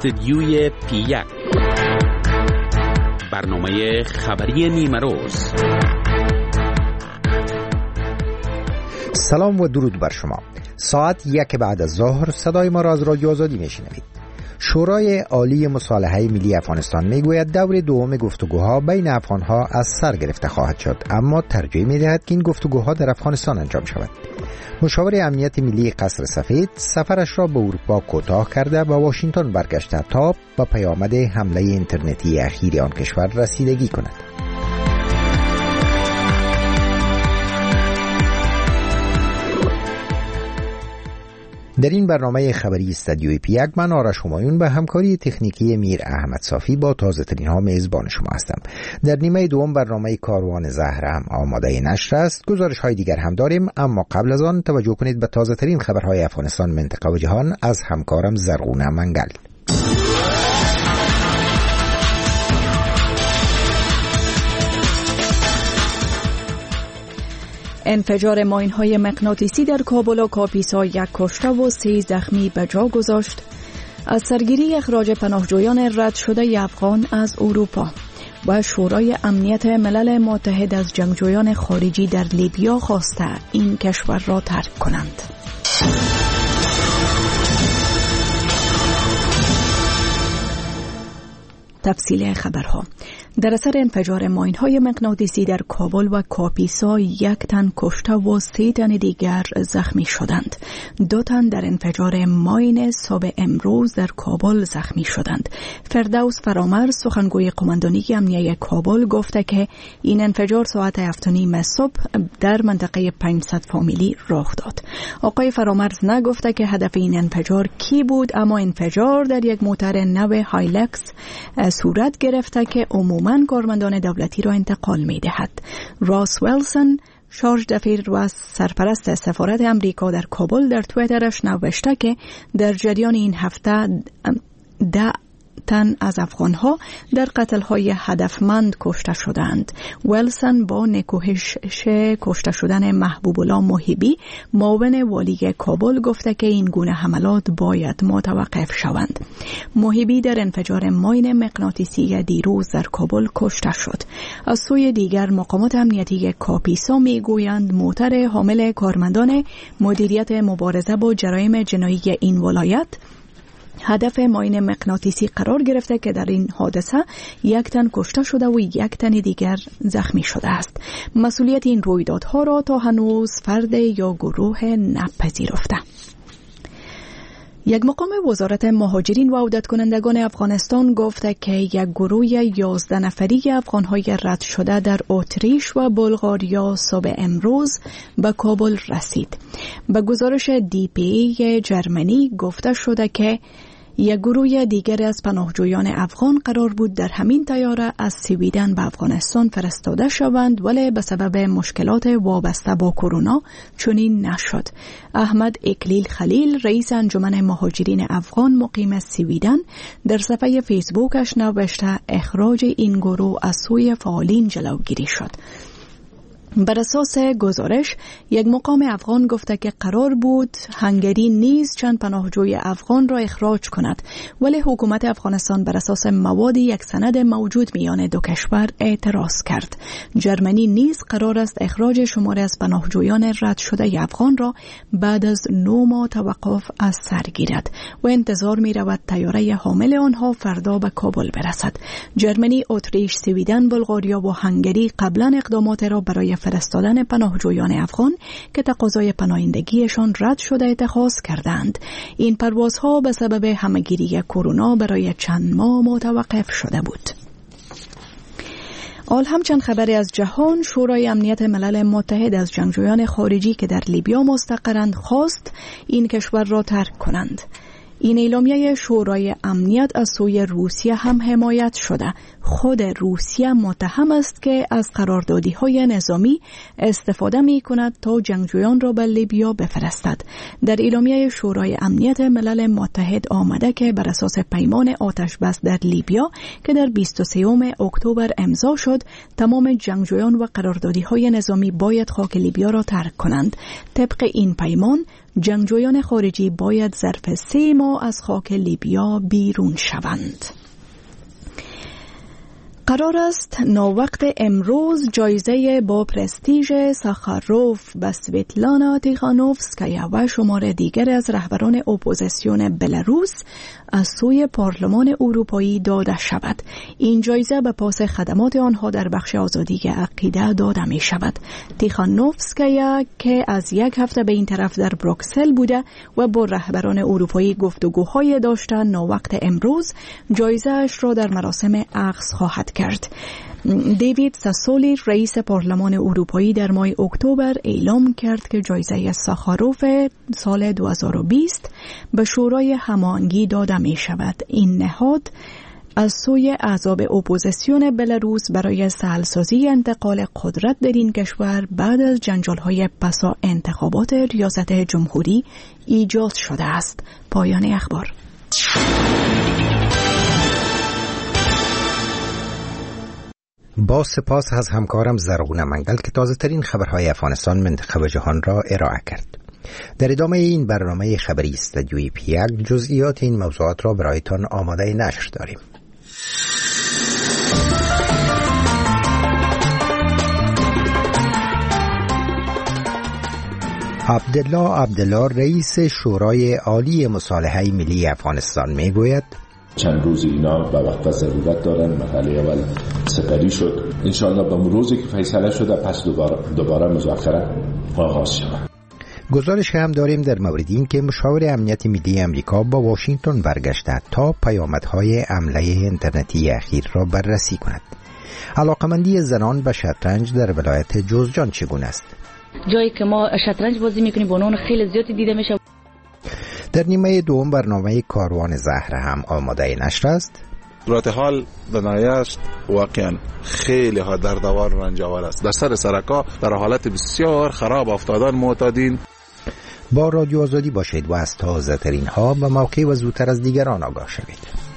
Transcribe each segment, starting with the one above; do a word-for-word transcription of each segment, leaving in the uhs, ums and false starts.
استدیوی پی یک، برنامه خبری نیمه روز. سلام و درود بر شما. ساعت یک بعد از ظهر صدای ما را از رادیو آزادی میشنوید. شورای عالی مصالحه ملی افغانستان میگوید دور دوم گفتگوها بین افغانها از سر گرفته خواهد شد، اما ترجیح میدهد که این گفتگوها در افغانستان انجام شود. مشاور امنیت ملی قصر سفید سفرش را به اروپا کوتاه کرده و واشنگتن برگشته تا با پیامد حمله اینترنتی اخیر آن کشور رسیدگی کند. در این برنامه خبری استدیوی پی یک من آرش همایون به همکاری تکنیکی میر احمد صافی با تازه ترین ها میزبان شما هستم. در نیمه دوم برنامه کاروان زهر هم آماده نشر است. گزارش های دیگر هم داریم، اما قبل از آن توجه کنید به تازه ترین خبرهای افغانستان، منطقه و جهان از همکارم زرغونه منگل. انفجار ماین‌های مغناطیسی در کابل و کاپیسا یک کشته و سه زخمی به جا گذاشت. از سرگیری اخراج پناهجویان رد شده افغان از اروپا و شورای امنیت ملل متحد از جنگجویان خارجی در لیبیا خواسته این کشور را ترک کنند. تفصیل خبرها. در اثر انفجار ماین‌های مغناطیسی در کابل و کاپیسا یک تن کشته و سه تن دیگر زخمی شدند. دو تن در انفجار ماین صبح امروز در کابل زخمی شدند. فردوس فرامرز سخنگوی قماندانی امنیه کابل گفته که این انفجار ساعت هفت و نیم صبح در منطقه پنجصد فامیلی رخ داد. آقای فرامرز نگفته که هدف این انفجار کی بود، اما انفجار در یک موتر نو هایلکس صورت گرفته که عموما کارمندان دولتی را انتقال می دهد. راس ویلسون شارژ دفیر و سرپرست سفارت امریکا در کابل در توییترش نوشته که در جریان این هفته ده تن از افغانها در قتل‌های هدفمند کشته شدند. ویلسون با نکوهش کشته شدن محبوب الله محیبی معاون والی کابل گفته که این گونه حملات باید متوقف شوند. محیبی در انفجار ماین مغناطیسی دیروز در کابل کشته شد. از سوی دیگر مقامات امنیتی کاپیسا میگویند موتر حامل کارمندان مدیریت مبارزه با جرایم جنایی این ولایت هدف ماین مغناطیسی قرار گرفته که در این حادثه یک تن کشته شده و یک تن دیگر زخمی شده است. مسئولیت این رویدادها را تا هنوز فرد یا گروه نپذیرفته. یک مقام وزارت مهاجرین و عودت کنندگان افغانستان گفته که یک گروه یازده نفری افغانهای رد شده در اتریش و بلغاریا صبح امروز به کابل رسید. به گزارش دی پی ای جرمنی گفته شده که یک گروه دیگر از پناهجویان افغان قرار بود در همین طیاره از سویدن به افغانستان فرستاده شوند، ولی به سبب مشکلات وابسته با کرونا چنین نشد. احمد اکلیل خلیل رئیس انجمن مهاجرین افغان مقیم سویدن در صفحه فیسبوکش نوشته اخراج این گروه از سوی فعالین جلوگیری شد. بر اساس گزارش یک مقام افغان گفته که قرار بود هنگری نیز چند پناهجوی افغان را اخراج کند، ولی حکومت افغانستان بر اساس مواد یک سند موجود میان دو کشور اعتراض کرد. جرمنی نیز قرار است اخراج شماری از پناهجویان رد شده افغان را بعد از نه ماه توقف از سر گیرد و انتظار می رود طیاره حامل آنها فردا به کابل برسد. جرمنی، اتریش، سویدن، بلغاریا و هنگری قبلا اقدامات را برای فرستادن پناهجویان افغان که تقاضای پناهندگیشان رد شده اتخاذ کردند. این پروازها به سبب همهگیری کرونا برای چند ماه متوقف شده بود. آل همچنین خبری از جهان. شورای امنیت ملل متحد از جنگجویان خارجی که در لیبیا مستقرند خواست این کشور را ترک کنند. این اعلامیه شورای امنیت از سوی روسیه هم حمایت شده. خود روسیه متهم است که از قراردادی‌های نظامی استفاده می‌کند تا جنگجویان را به لیبیا بفرستد. در اعلامیه شورای امنیت ملل متحد آمده که بر اساس پیمان آتش بس در لیبیا که در بیست و سوم اکتبر امضا شد، تمام جنگجویان و قراردادی‌های نظامی باید خاک لیبیا را ترک کنند. طبق این پیمان جنگجویان خارجی باید ظرف سه ماه از خاک لیبیا بیرون شوند. قرار است ناوقت امروز جایزه با پرستیژ ساخاروف به سویتلانا تیخانوفسکایا و شمار دیگر از رهبران اپوزیسیون بلاروس از سوی پارلمان اروپایی داده شود. این جایزه به پاس خدمات آنها در بخش آزادی عقیده داده می شود. تیخانوفسکایا که از یک هفته به این طرف در بروکسل بوده و با رهبران اروپایی گفتگوهای داشته، ناوقت امروز جایزه اش را در مراسم اخذ خواهد کرد. دیوید ساسولی رئیس پارلمان اروپایی در ماه اکتبر اعلام کرد که جایزه ساخاروف سال دو هزار و بیست به شورای هماهنگی داده می شود. این نهاد از سوی احزاب اپوزیسیون بلاروس برای سهلسازی انتقال قدرت در این کشور بعد از جنجال‌های پسا انتخابات ریاست جمهوری ایجاد شده است. پایان اخبار. با سپاس از همکارم زرغون منگل که تازه ترین خبرهای افغانستان منطقه و جهان را ارائه کرد. در ادامه این برنامه خبری استودیوی پیک جزئیات این موضوعات را برایتان آماده نشر داریم. عبدالله عبدالله رئیس شورای عالی مصالحه ملی افغانستان میگوید چند روز اینا به وقت و ضرورت دارن. مرحله اول سپری شد، انشاءالله به روزی که فیصله شده پس دوباره, دوباره مذاکره آغاز شود. گزارش هم داریم در مورد این که مشاور امنیت ملی امریکا با واشنگتن برگشته تا پیامدهای حمله اینترنتی اخیر را بررسی کند. علاقمندی زنان به شطرنج در ولایت جوزجان چگونه است؟ جایی که ما شطرنج بازی میکنیم بانوان خیلی زیادی دیده میشه. در نیمه دوم برنامه کاروان زهر هم آماده نشر است. صورت حال دنیای است واقعا خیلی ها دردآور و رنجاور است. در سر سرکا در حالت بسیار خراب افتادن معتادین. با رادیو آزادی باشید و از تازه ترین ها به موقع و زودتر از دیگران آگاه شوید.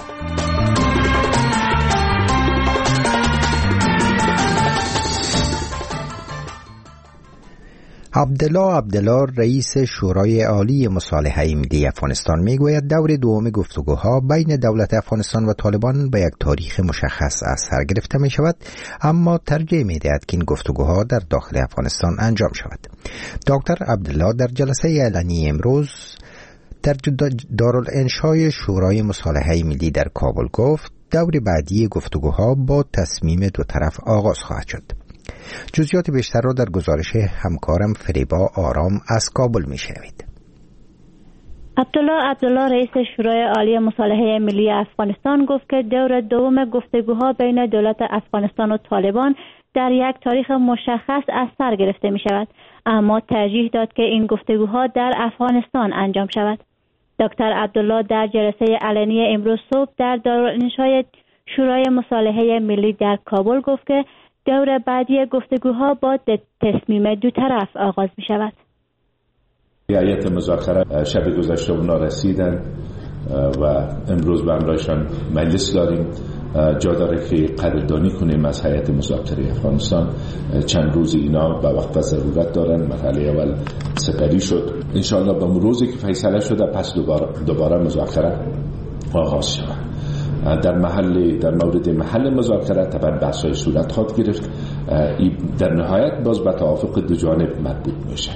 عبدالله عبدالله رئیس شورای عالی مصالحه ملی افغانستان میگوید دور دوم گفتگوها بین دولت افغانستان و طالبان به یک تاریخ مشخص از سر گرفته می شود، اما ترجیح می دهد که این گفتگوها در داخل افغانستان انجام شود. دکتر عبدالله در جلسه علنی امروز در دارالانشای شورای مصالحه ملی در کابل گفت دور بعدی گفتگوها با تصمیم دو طرف آغاز خواهد شد. جزئیات بیشتر را در گزارش همکارم فریبا آرام از کابل میشنوید. عبدالله عبدالله رئیس شورای عالی مصالحه ملی افغانستان گفت که دور دوم گفتگوها بین دولت افغانستان و طالبان در یک تاریخ مشخص از سر گرفته می شود، اما ترجیح داد که این گفتگوها در افغانستان انجام شود. دکتر عبدالله در جلسه علنی امروز صبح در دارالانشای شورای مصالحه ملی در کابل گفت که دور بعدی گفتگوها با تصمیم دو طرف آغاز می شود. هیئت مذاکره شب گذشته اونا رسیدن و امروز به همراهشان مجلس داریم. جا داره که قدردانی کنیم از هیئت مذاکره افغانستان. چند روز اینا به وقت و ضرورت دارن. مرحله اول سپری شد، انشاءالله به روزی که فیصله شده پس دوباره, دوباره مذاکره آغاز شود. در محل در مورد محل مذاکره طبعا بحث‌های صورت خواهد گرفت. در نهایت باز به توافق دو جانب مربوط میشه.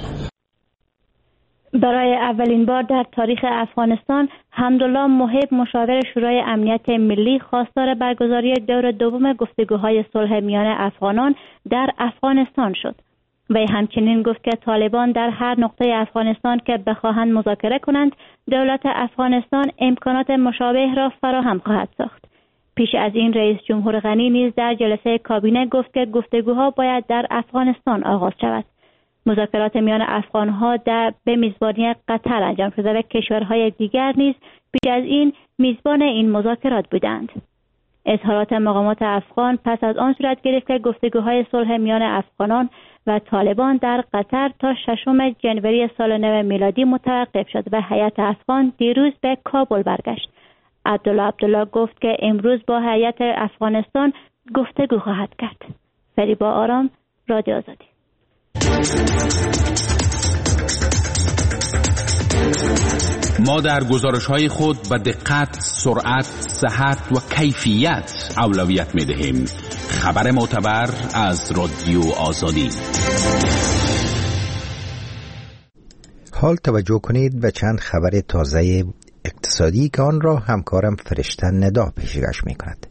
برای اولین بار در تاریخ افغانستان حمدالله محب مشاور شورای امنیت ملی خواستار برگزاری دور دوم گفتگوهای صلح میان افغانان در افغانستان شد. وی همچنین گفت که طالبان در هر نقطه افغانستان که بخواهند مذاکره کنند دولت افغانستان امکانات مشابه را فراهم خواهد ساخت. پیش از این رئیس جمهور غنی نیز در جلسه کابینه گفت که گفتگوها باید در افغانستان آغاز شود. مذاکرات میان افغانها در به میزبانی قطر انجام شده و کشورهای دیگر نیز پیش از این میزبان این مذاکرات بودند. اظهارات مقامات افغان پس از آن صورت گرفت که گفتگوهای صلح میان افغانان و طالبان در قطر تا ششم جنوری سال نو میلادی متوقف شد و هیئت افغان دیروز به کابل برگشت. عبدالله عبدالله گفت که امروز با هیئت افغانستان گفتگو خواهد کرد. فریبا آرام، رادیو آزادی. ما در گزارش‌های خود به دقت، سرعت، صحت و کیفیت اولویت می‌دهیم. خبر معتبر از رادیو آزادی. حال توجه کنید به چند خبر تازه اقتصادی که آن را همکارم فرشته ندا پیشکش می‌کند.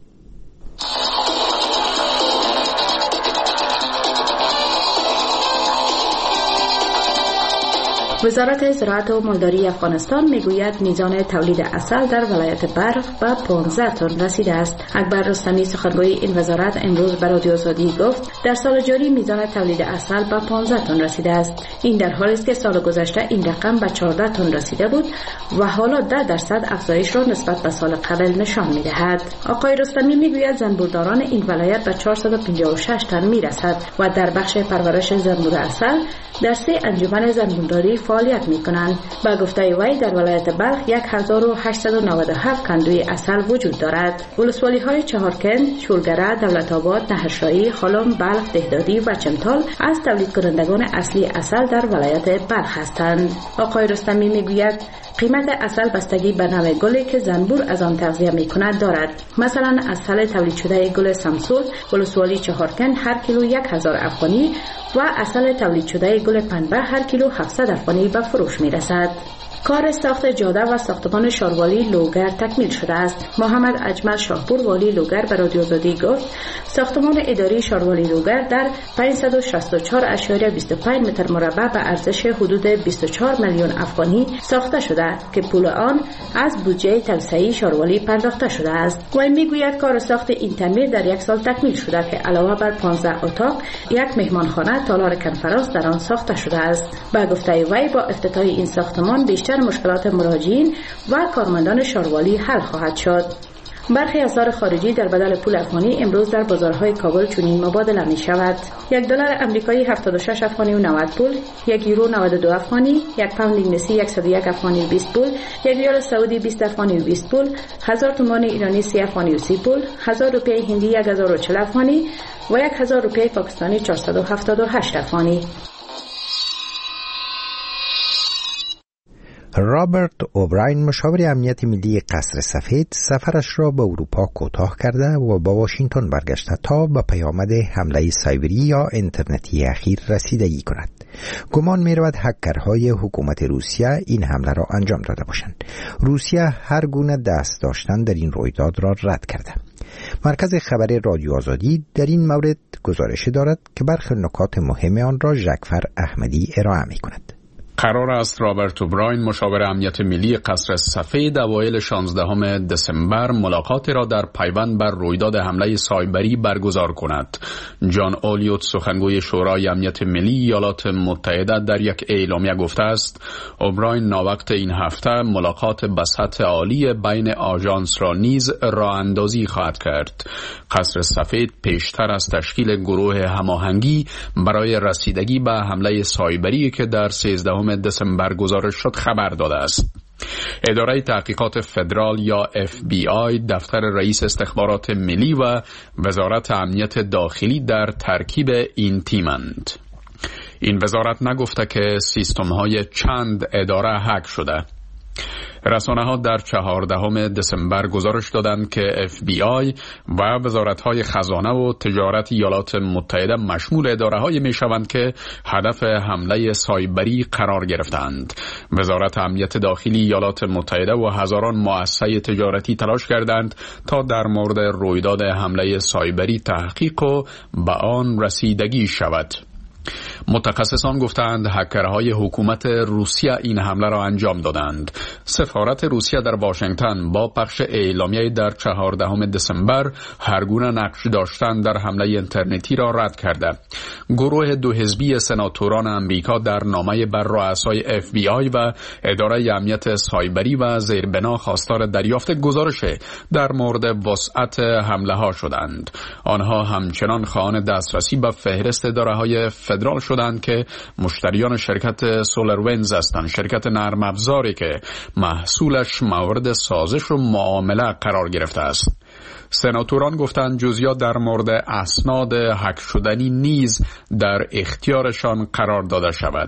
وزارت زراعت و مالداری افغانستان میگوید میزان تولید عسل در ولایت بلخ به پانزده تن رسیده است. اکبر رستمی سخنگوی این وزارت امروز به رادیو آزادی گفت در سال جاری میزان تولید عسل به پانزده تن رسیده است. این در حالی است که سال گذشته این رقم به چهارده تن رسیده بود و حالا ده درصد افزایش را نسبت به سال قبل نشان میدهد. آقای رستمی میگوید زنبورداران این ولایت به چهارصد و پنجاه و شش تن میرسد و در بخش پرورش زنبور عسل در سه انجمن زنبورداری فعالیت میکنند. با گفته وی در ولایت بلخ هزار و هشتصد و نود و هفت کندوی عسل وجود دارد. ولسوالی های چهارکند، شولگره، دولت آباد، نهرشاهی، خلم، بلخ، دهدادی و چمتال از تولید کنندگان اصلی عسل در ولایت بلخ هستند. آقای رستمی میگوید قیمت عسل بستگی به نوع گلی که زنبور از آن تغذیه میکند دارد. مثلا عسل تولید شده گل سمسول ولسوالی چهارکند هر کیلو یک هزار افغانی و عسل تولید شده گل پنبه هر کیلو هفتصد افغانی به فروش میرسد. کار ساخت جاده و ساختمان شاروالی لوگر تکمیل شده است. محمد اجمل شاهپور والی لوگر به رادیو آزادی گفت ساختمان اداری شاروالی لوگر در پانصد و شصت و چهار اشاریه بیست و پنج متر مربع به ارزش حدود بیست و چهار میلیون افغانی ساخته شده که پول آن از بودجه توسعه شاروالی پرداخته شده است. وی میگوید کار ساخت این تعمیر در یک سال تکمیل شده که علاوه بر پانزده اتاق یک مهمانخانه، تالار کنفرانس در آن ساخته شده است. با گفته وی با افتتاح این ساختمان بیشتر مشکلات مراجعین و کارمندان شاروالی حل خواهد شد. برخی اسعار خارجی در بدل پول افغانی امروز در بازارهای کابل چنین مبادله می شود. یک دلار امریکایی هفتاد و شش افغانی و نود پول، یک یورو نود و دو افغانی، یک پوند انگلیسی صد و یک افغانی و بیست پول، یک ریال سعودی بیست افغانی و بیست پول، هزار تومان ایرانی سی افغانی و سی پول، هزار روپیه هندی یک هزار و چهل افغانی و یک هزار روپیه پاکستانی چهارصد و هفتاد و هشت افغانی. رابرت اوبراین مشاور امنیت ملی قصر سفید سفرش را به اروپا کوتاه کرده و با واشنگتن برگشته تا به پیامد حمله سایبری یا اینترنتی اخیر رسیدگی کند. گمان می رود هکرهای حکومت روسیه این حمله را انجام داده باشند. روسیه هر گونه دست داشتن در این رویداد را رد کرده. مرکز خبر رادیو آزادی در این مورد گزارش دارد که برخی نکات مهم آن را ژکفر احمدی ارائه می کند. قرار است رابرت اوبراین مشاور امنیت ملی قصر سفید اوایل شانزدهم دسامبر ملاقاتی را در پیوند بر رویداد حمله سایبری برگزار کند. جان اولیوت سخنگوی شورای امنیت ملی ایالات متحده در یک اعلامیه گفته است اوبراین ناوقت این هفته ملاقات به سطح عالی بین آژانس را نیز راه اندازی خواهد کرد. قصر سفید پیشتر از تشکیل گروه هماهنگی برای رسیدگی به حمله سایبری که در سیزدهم دسامبر گزارش شد خبر داده است. اداره تحقیقات فدرال یا اف بی آی، دفتر رئیس استخبارات ملی و وزارت امنیت داخلی در ترکیب این تیمند. این وزارت نگفته که سیستم‌های چند اداره هک شده. رسانه‌ها در چهاردهم دسامبر گزارش دادند که اف بی آی و وزارت‌های خزانه و تجارت ایالات متحده مشمول اداره‌هایی می‌شوند که هدف حمله سایبری قرار گرفتند. وزارت امنیت داخلی ایالات متحده و هزاران مؤسسه تجارتی تلاش کردند تا در مورد رویداد حمله سایبری تحقیق و به آن رسیدگی شود. متخصصان گفتند هکرهای حکومت روسیه این حمله را انجام دادند. سفارت روسیه در واشنگتن با پخش اعلامیه در چهاردهم دسامبر هرگونه نقش داشتن در حمله اینترنتی را رد کرده. گروه دو حزبی سناتوران امریکا در نامه بر رؤسای اف بی آی و اداره امنیت سایبری و زیربنا خواستار دریافت گزارش در مورد وسعت حمله ها شدند. آنها همچنان خواهان دسترسی به فهرست اداره‌های فدرال شدند که مشتریان شرکت سولرونز هستند، شرکت نرم افزاری که محصولش مورد سازش و معامله قرار گرفته است. سناتوران گفتند جزئیات در مورد اسناد هک شدنی نیز در اختیارشان قرار داده شود.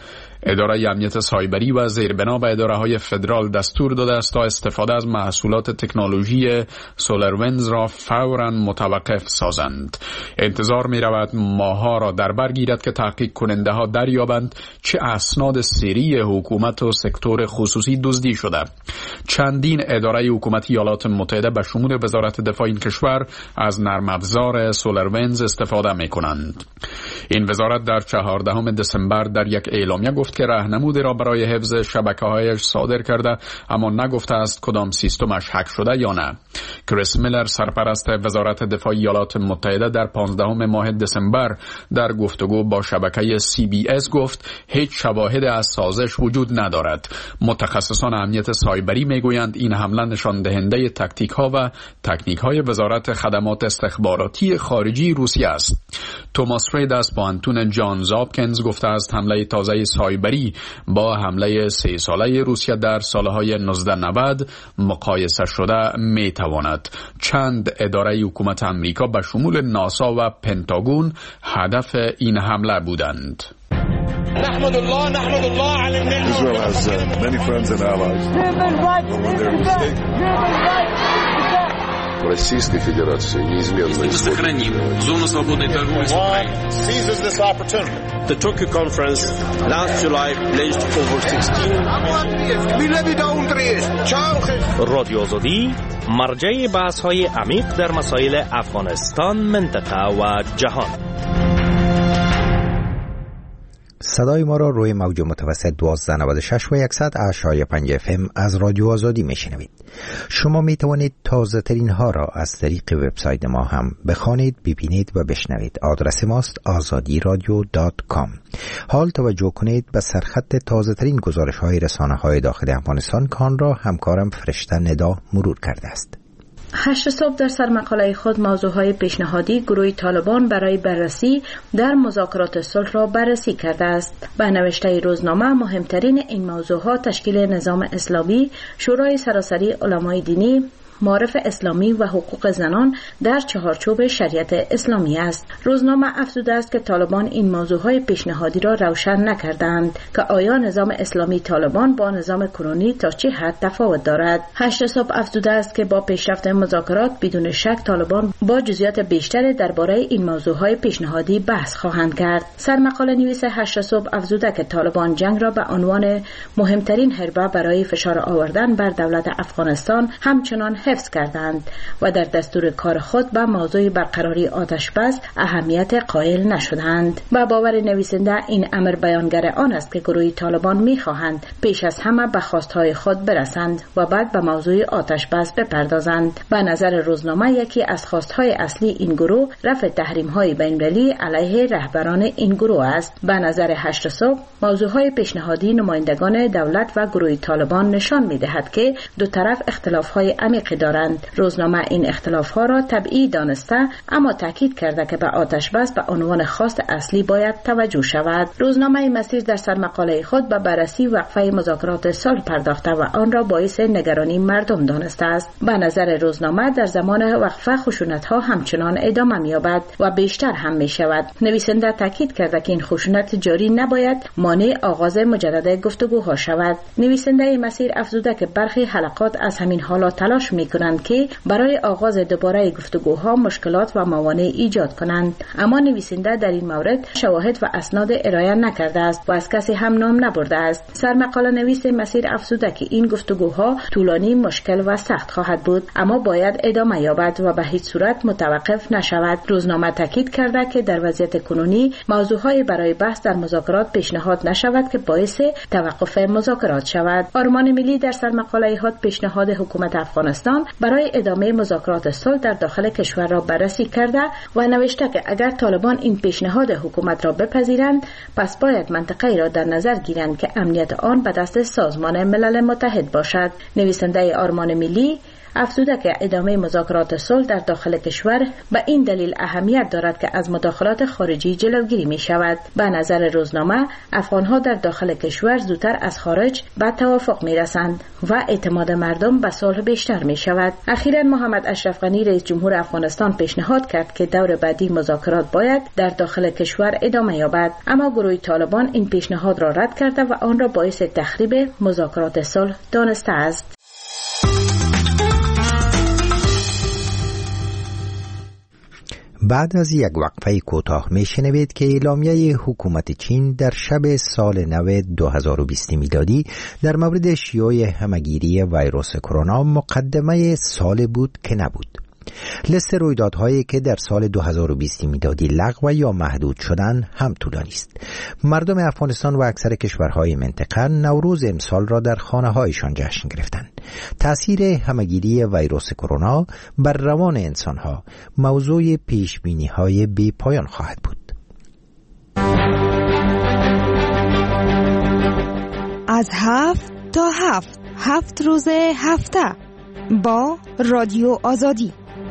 اداره امنیت سایبری و زیربنا به اداره‌های فدرال دستور داده است تا استفاده از محصولات تکنولوژی سولرونز را فوراً متوقف سازند. انتظار می‌رود ماه‌ها را در بر گیرد که تحقیق کننده‌ها دریابند چه اسناد سری حکومت و سکتور خصوصی دزدی شده. چندین اداره حکومتی ایالات متحده به شمول وزارت دفاع این کشور از نرم افزار سولرونز استفاده می‌کنند. این وزارت در چهاردهم دسامبر در یک اعلامیه گفت که راهنمودی را برای حفظ شبکه‌هایش صادر کرده، اما نگفته است کدام سیستمش هک شده یا نه. کریس میلر سرپرست وزارت دفاع ایالات متحده در پانزدهم ماه دسامبر در گفتگو با شبکه سی بی اس گفت هیچ شواهد از سازش وجود ندارد. متخصصان امنیت سایبری میگویند این حمله نشان دهنده تاکتیک‌ها و تکنیک‌های وزارت خدمات استخباراتی خارجی روسیه است. توماس رید از پوهنتون جانز هاپکینز گفته است حمله تازه سایبری با حمله سه ساله روسیه در سالهای نوزده نود مقایسه شده میتواند. چند اداره حکومت امریکا به شمول ناسا و پنتاگون هدف این حمله بودند. نحمد الله نحمد الله على النعمة. Israel has uh, many friends and allies. Российской Федерации неизменно сохраним зону свободной торговли с Украиной. Seizes this opportunity. The Tokyo conference last July pledged over sixteen. رادیو آزادی مرجع بحث‌های عمیق در مسائل افغانستان، منطقه و جهان. صدای ما را روی موج متوسط دوازده نود و شش و صد اعشاری پنج اف ام از رادیو آزادی میشنوید. شما می توانید تازه ترین ها را از طریق وبسایت ما هم بخوانید، ببینید و بشنوید. آدرس ماست آزادی رادیو دات کام. حال توجه کنید به سرخط تازه ترین گزارش های رسانه های داخل افغانستان که آن را همکارم فرشته ندا مرور کرده است. هشت صبح در سرمقاله خود موضوعهای پیشنهادی گروه طالبان برای بررسی در مذاکرات صلح را بررسی کرده است. به نوشته روزنامه مهمترین این موضوعها تشکیل نظام اسلامی، شورای سراسری علمای دینی، معارف اسلامی و حقوق زنان در چهارچوب شریعت اسلامی است. روزنامه افزوده است که طالبان این موضوعهای پیشنهادی را روشن نکردند که آیا نظام اسلامی طالبان با نظام کنونی تا چه حد تفاوت دارد. هشت صبح افزوده است که با پیشرفت مذاکرات بدون شک طالبان با جزئیات بیشتر درباره این موضوعهای پیشنهادی بحث خواهند کرد. سرمقاله نویس هشت صبح افزوده که طالبان جنگ را به عنوان مهمترین حربه برای فشار آوردن بر دولت افغانستان همچنان حفظ کردند و در دستور کار خود به موضوع برقراری آتش بس اهمیت قائل نشدند. با باور نویسنده این امر بیانگر آن است که گروه طالبان می‌خواهند پیش از همه به خواستهای خود برسند و بعد به موضوع آتش بس بپردازند. به نظر روزنامه یکی از خواستهای اصلی این گروه رفع تحریم‌های بین‌المللی علیه رهبران این گروه است. به نظر هشت صبح موضوعهای پیشنهادی نمایندگان دولت و گروه طالبان نشان می‌دهد که دو طرف اختلاف‌های عمیق دارند. روزنامه این اختلاف‌ها را طبیعی دانسته اما تاکید کرده که به آتش بس به عنوان خواست اصلی باید توجه شود. روزنامه مسیر در سرمقاله خود به بررسی وقفه مذاکرات صلح پرداخته و آن را باعث نگرانی مردم دانسته است. به نظر روزنامه در زمان وقفه خشونت‌ها همچنان ادامه می‌یابد و بیشتر هم می‌شود. نویسنده تاکید کرده که این خشونت جاری نباید مانع آغاز مجدد گفتگوها شود. نویسنده مسیر افزوده که برخی حلقات از همین حالات تلاش می می‌کنند که برای آغاز دوباره گفتگوها مشکلات و موانع ایجاد کنند. اما نویسنده در این مورد شواهد و اسناد ارائه نکرده است و از کسی هم نام نبرده است. سرمقاله نویس مسیر افزوده که این گفتگوها طولانی، مشکل و سخت خواهد بود، اما باید ادامه یابد و به هیچ صورت متوقف نشود. روزنامه تاکید کرده که در وضعیت کنونی موضوعهای برای بحث در مذاکرات پیشنهاد نشود که باعث توقف مذاکرات شود. آرمان ملی در سرمقاله خود پیشنهاد حکومت افغانستان برای ادامه مذاکرات صلح در داخل کشور را بررسی کرده و نوشته که اگر طالبان این پیشنهاد حکومت را بپذیرند، پس باید منطقه‌ای را در نظر گیرند که امنیت آن به دست سازمان ملل متحد باشد. نویسنده آرمان ملی افزوده که ادامه مذاکرات صلح در داخل کشور به این دلیل اهمیت دارد که از مداخلات خارجی جلوگیری می شود. به نظر روزنامه افغانها در داخل کشور زودتر از خارج به توافق می رسند و اعتماد مردم به صلح بیشتر می شود. اخیراً محمد اشرف غنی رئیس جمهور افغانستان پیشنهاد کرد که دور بعدی مذاکرات باید در داخل کشور ادامه یابد، اما گروه طالبان این پیشنهاد را رد کرده و آن را باعث تخریب مذاکرات صلح دانسته است. بعد از یک وقفه کوتاه میشنوید که اعلامیه حکومت چین در شب سال نو دو هزار و بیست میلادی در مورد شیوع همهگیری ویروس کرونا مقدمه سال بود که نبود. لیست رویدادهایی که در سال دو هزار و بیست میلادی لغو یا محدود شدن هم طولانی است. مردم افغانستان و اکثر کشورهای منطقه نوروز امسال را در خانه‌هایشان جشن گرفتند. تأثیر همهگیری ویروس کرونا بر روان انسانها موضوع پیشبینی‌های بی پایان خواهد بود. از هفت تا هفت هفت روز هفته با رادیو آزادی.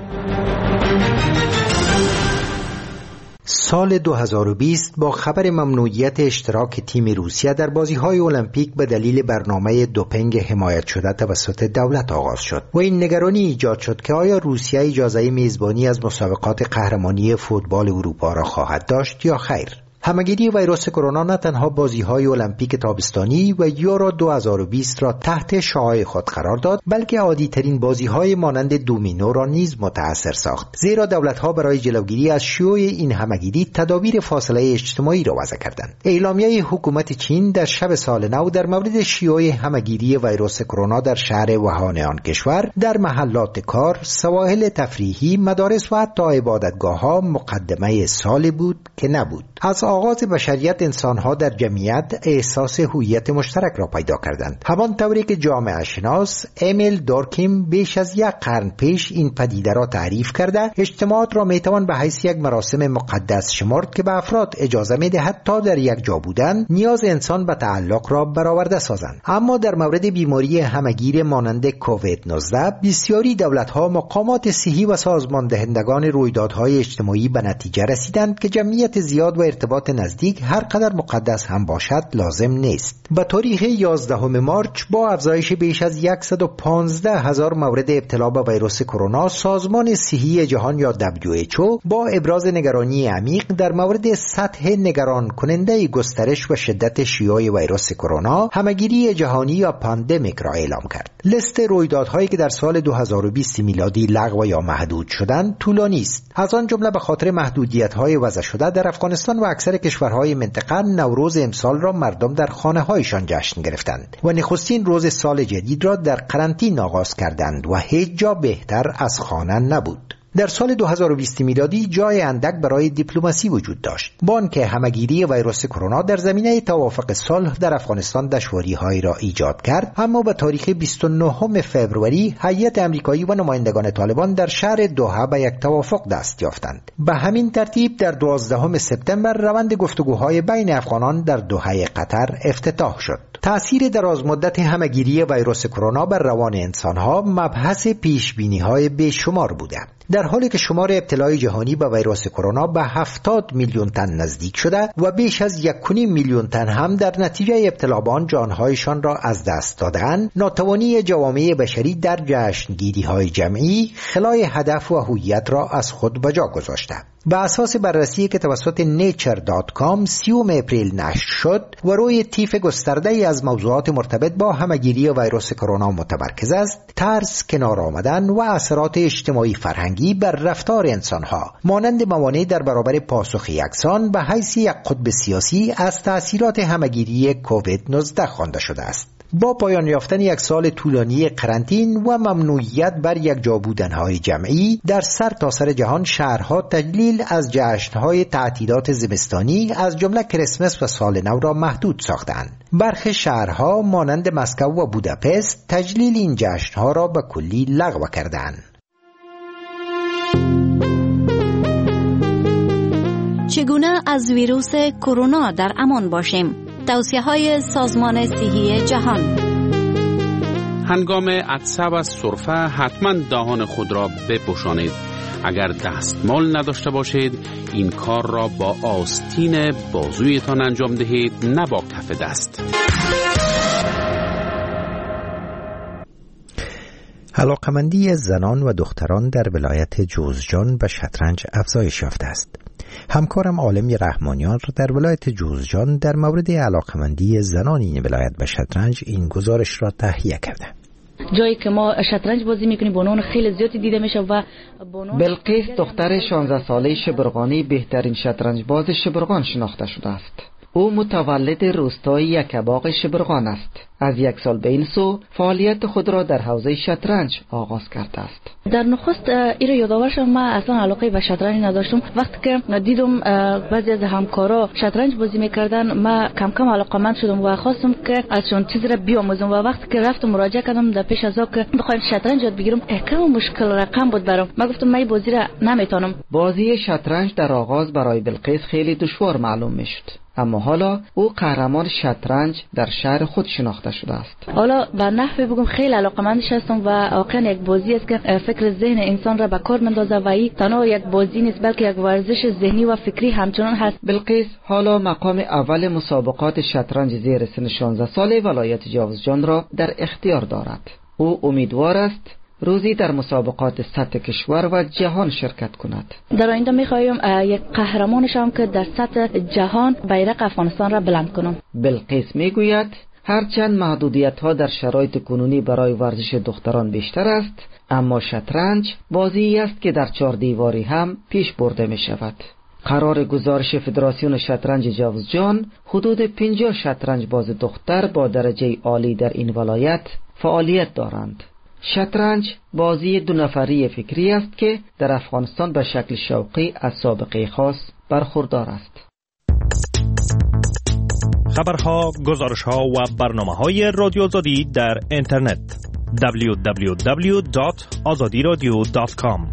سال دو هزار و بیست با خبر ممنوعیت اشتراک تیم روسیه در بازی‌های المپیک به دلیل برنامه دوپینگ حمایت شده توسط دولت آغاز شد و این نگرانی ایجاد شد که آیا روسیه اجازه میزبانی از مسابقات قهرمانی فوتبال اروپا را خواهد داشت یا خیر. همهگیری ویروس کرونا نه تنها بازی‌های المپیک تابستانی و یورو دو هزار و بیست را تحت شعاع خود قرار داد، بلکه عادی‌ترین بازی‌های مانند دومینو را نیز متأثر ساخت، زیرا دولت‌ها برای جلوگیری از شیوع این همهگیری تدابیر فاصله اجتماعی را وضع کردند. اعلامیه حکومت چین در شب سال نو در مورد شیوع همهگیری ویروس کرونا در شهر ووهان آن کشور در محلات کار، سواحل تفریحی، مدارس و حتی عبادتگاه‌ها مقدمه سال بود که نبود. از آغاز بشریت انسانها در جمعیت احساس هویت مشترک را پیدا کردند، همان طوری که جامعه شناس امیل دورکیم بیش از یک قرن پیش این پدیده را تعریف کرده اجتماعات را میتوان به حیث یک مراسم مقدس شمرد که به افراد اجازه میدهد تا در یک جا بودن نیاز انسان به تعلق را برآورده سازند. اما در مورد بیماری همهگیر مانند کووید نوزده بسیاری دولت‌ها، مقامات صحی و سازمان دهندگان رویدادهای اجتماعی به نتیجه رسیدند که جمعیت زیاد و ارتباط نزدیک هر قدر مقدس هم باشد لازم نیست. به تاریخ یازدهم مارچ با افزایش بیش از صد و پانزده هزار مورد ابتلا به ویروس کرونا، سازمان صحی جهان یا دبلیو اچ او با ابراز نگرانی عمیق در مورد سطح نگران کننده گسترش و شدت شیوع ویروس کرونا، همهگیری جهانی یا پاندمیک را اعلام کرد. لیست رویدادهایی که در سال دو هزار و بیست میلادی لغو یا محدود شدند طولانی است. از آن جمله به خاطر محدودیت‌های وضع شده در افغانستان و اکثر کشورهای منطقه نوروز امسال را مردم در خانه‌هایشان جشن گرفتند و نخستین روز سال جدید را در قرنطینه آغاز کردند و هیچ جا بهتر از خانه نبود. در سال دو هزار و بیست میلادی جای اندک برای دیپلماسی وجود داشت، با آنکه همهگیری ویروس کرونا در زمینه توافق صلح در افغانستان دشواری‌هایی را ایجاد کرد، اما به تاریخ بیست و نهم فوریه هیئت آمریکایی و نمایندگان طالبان در شهر دوحه به یک توافق دست یافتند. به همین ترتیب در دوازدهم سپتامبر روند گفتگوهای بین افغانان در دوحه قطر افتتاح شد. تأثیر درازمدت همهگیری ویروس کرونا بر روان انسانها مبحث پیشبینی‌های بیشمار بوده. در حالی که شمار ابتلای جهانی به ویروس کرونا به هفتاد میلیون تن نزدیک شده و بیش از یک و نیم میلیون تن هم در نتیجه ابتلا به آن جانهایشان را از دست دادند، ناتوانی جوامع بشری در جشنگیری‌های جمعی خلای هدف و هویت را از خود به جا گذاشته. به اساس بررسی که توسط نیچر دات کام سیوم اپریل نشر شد و روی طیف گسترده ای از موضوعات مرتبط با همهگیری ویروس کرونا متمرکز است، ترس، کنار آمدن و اثرات اجتماعی فرهنگی بر رفتار انسانها مانند موانع در برابر پاسخ یکسان به حیث یک قطب سیاسی از تأثیرات همهگیری کووید نوزده خوانده شده است. با پایان یافتن یک سال طولانی قرنطین و ممنوعیت بر یک جا بودنهای جمعی در سر تا سر جهان، شهرها تجلیل از جشنهای تعطیلات زمستانی از جمله کریسمس و سال نو را محدود ساختند. برخی شهرها مانند مسکو و بوداپست تجلیل این جشنها را به کلی لغو کردند. چگونه از ویروس کرونا در امان باشیم؟ توصیه‌های سازمان صحی جهان. هنگام عطسه و سرفه حتما دهان خود را بپوشانید. اگر دستمال نداشته باشید این کار را با آستین بازویتان انجام دهید، نه با کف دست. علاقمندی زنان و دختران در ولایت جوزجان به شطرنج افزایش یافته است. همکارم عالمی رحمانیان در ولایت جوزجان در مورد علاقمندی زنان این ولایت به شطرنج این گزارش را تهیه کرده. جایی که ما شطرنج بازی میکنیم بانوان خیلی زیادی دیده میشه و بلقیس دختر شانزده ساله شبرغانی بهترین شطرنج باز شبرغان شناخته شده است. او متولد روستای یکباغ شبرغان است. از یک سال به این سو فعالیت خود را در حوزه شطرنج آغاز کرده است. در نخست این را یادآور شدم، من اصلا علاقه به شطرنج نداشتم. وقتی که دیدم بعضی از همکارا شطرنج بازی میکردن، من کم کم علاقه‌مند شدم و خواستم که ازشون چیزی را بیاموزم. و وقتی که رفتم مراجعه کردم در پیش از که بخوایم شطرنج یاد بگیرم، کم مشکل رقم بود برام. من گفتم من بازی را نمیتونم. بازی شطرنج در آغاز برای بلقیس خیلی دشوار معلوم میشد، اما حالا او قهرمان شطرنج در شهر خود شناخته شده است. حالا به نحوی بگم خیلی علاقه‌مندش هستم و واقعا یک بازی است که فکر ذهن انسان را به کار میندازه و این تنها یک بازی نیست بلکه یک ورزش ذهنی و فکری همچنان هست. بلقیس حالا مقام اول مسابقات شطرنج زیر سن شانزده ساله ولایت جوزجان را در اختیار دارد. او امیدوار است روزی در مسابقات سطح کشور و جهان شرکت کند. در آینده می‌خوایم یک قهرمان شوم که در سطح جهان بیرق افغانستان را بلند کنم. بلقیس میگوید هرچند محدودیت‌ها در شرایط کنونی برای ورزش دختران بیشتر است، اما شطرنج بازی است که در چهار دیواری هم پیش برده می‌شود. قرار گزارش فدراسیون شطرنج جوزجان، حدود پنجاه شطرنج باز دختر با درجه عالی در این ولایت فعالیت دارند. شطرنج بازی دو نفری فکری است که در افغانستان به شکل شوقی از سابقه خاص برخوردار است. خبرها، گزارشها و برنامه‌های رادیو آزادی در اینترنت دبلیو دبلیو دبلیو دات آزادی رادیو دات کام.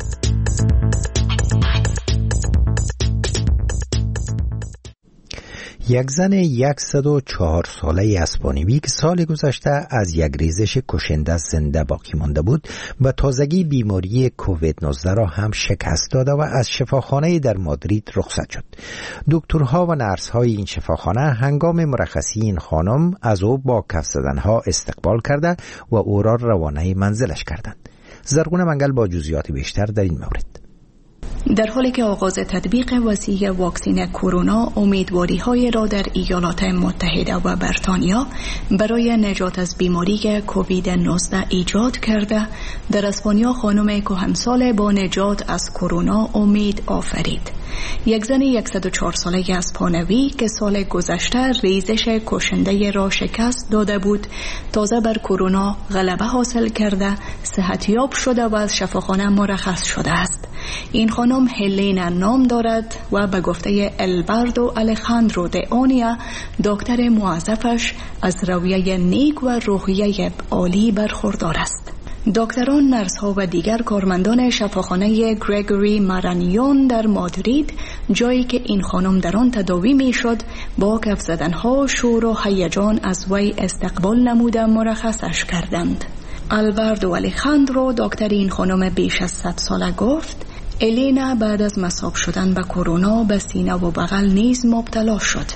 یک زن صد و چهار ساله اسپانیایی که سال گذشته از یک ریزش کشنده زنده باقی مانده بود، به تازگی بیماری کووید نوزده را هم شکست داده و از شفاخانه در مادرید رخصت شد. دکترها و نرس‌های این شفاخانه هنگام مرخصی این خانم از او با کف زدنها استقبال کرده و او را روانه منزلش کردند. زرغون منگل با جزئیات بیشتر در این مورد. در حالی که آغاز تطبیق وسیع واکسن کرونا امیدواری‌های را در ایالات متحده و بریتانیا برای نجات از بیماری کووید نوزده ایجاد کرده، در اسپانیا خانم کهنسال با نجات از کرونا امید آفرید. یک زن صد و چهار ساله اسپانیایی که سال گذشته ریزش کشنده را شکست داده بود، تازه بر کرونا غلبه حاصل کرده صحتیاب شده و از شفاخانه مرخص شده است. این خانم هلینا نام دارد و به گفته البردو الخاندرو د اونیا، دکتر موظفش از رویه نیک و روحیه عالی برخوردار است. دکتران، نرس‌ها و دیگر کارمندان شفاخانه گریگوری مارانیون در مادرید، جایی که این خانم در آن تداوی می‌شد، با کف زدن‌ها، شور و هیجان از وی استقبال نموده مرخصش کردند. البردو الخاندرو، دکتر این خانم بیش از صد ساله، گفت الینا بعد از مصاب شدن به کرونا به سینه و بغل نیز مبتلا شد.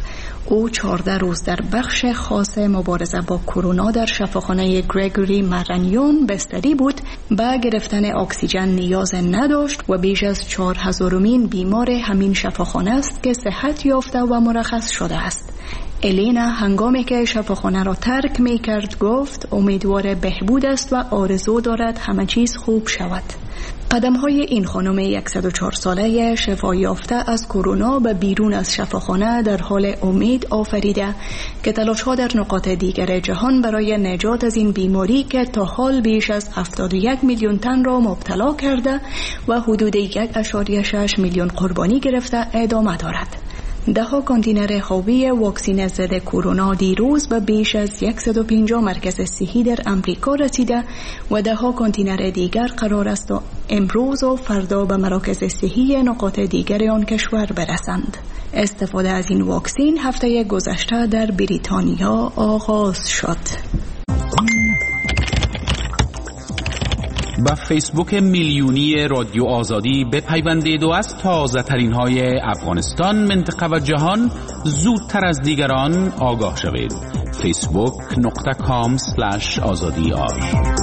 او چهارده روز در بخش خاص مبارزه با کرونا در شفاخانه گریگوری مرانیون بستری بود. با گرفتن اکسیژن نیاز نداشت و بیش از چهار هزارمین بیمار همین شفاخانه است که صحت یافته و مرخص شده است. الینا هنگامی که شفاخانه را ترک می کرد گفت امیدوار بهبود است و آرزو دارد همه چیز خوب شود. قدم های این خانم صد و چهار ساله شفا یافته از کرونا به بیرون از شفاخانه در حال امید آفریده که تلاش ها در نقاط دیگر جهان برای نجات از این بیماری که تا حال بیش از هفتاد و یک میلیون تن را مبتلا کرده و حدود یک ممیز شش میلیون قربانی گرفته ادامه دارد. ده ها کانتینر خوابی واکسین ضد کرونا دیروز به بیش از صد و پنجاه مرکز صحی در امریکا رسیده و ده ها کانتینر دیگر قرار است تا امروز و فردا به مراکز صحی نقاط دیگر آن کشور برسند. استفاده از این واکسین هفته گذشته در بریتانیا آغاز شد. با فیسبوک میلیونی رادیو آزادی بپیوندید و از تازه ترین های افغانستان، منطقه و جهان زودتر از دیگران آگاه شوید. فیسبوک نقطه کام سلش آزادی آر.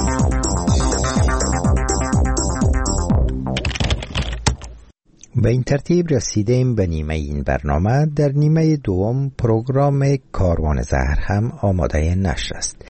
به این ترتیب رسیدیم به نیمه این برنامه. در نیمه دوم پروگرام کاروان زهر هم آماده نشر است.